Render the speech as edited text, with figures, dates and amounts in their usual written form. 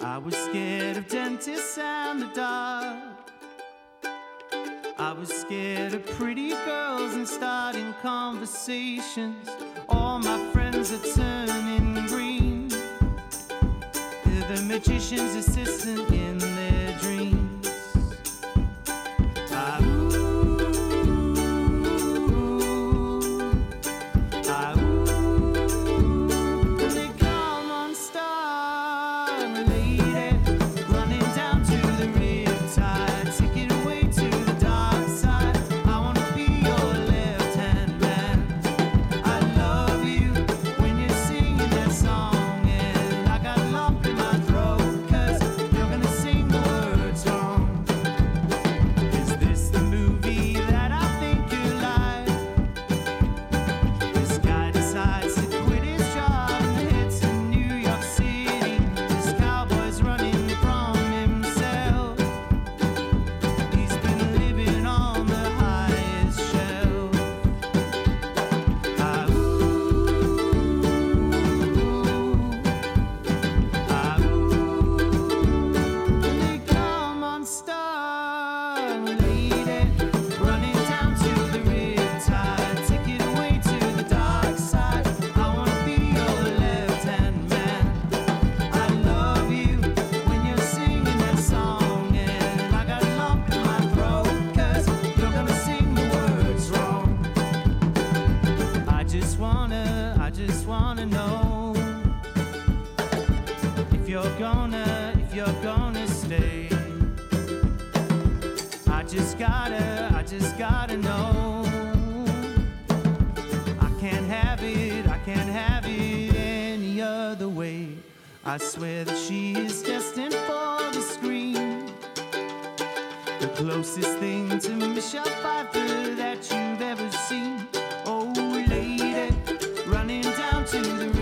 I was scared of dentists and the dark. I was scared of pretty girls and starting conversations. All my friends are turning green. They're the magician's assistant in their dreams. I just wanna know if you're gonna stay. I just gotta know. I can't have it any other way. I swear that she is destined for the screen, the closest thing to Michelle Pfeiffer that you've ever seen. Oh, lady, running down to the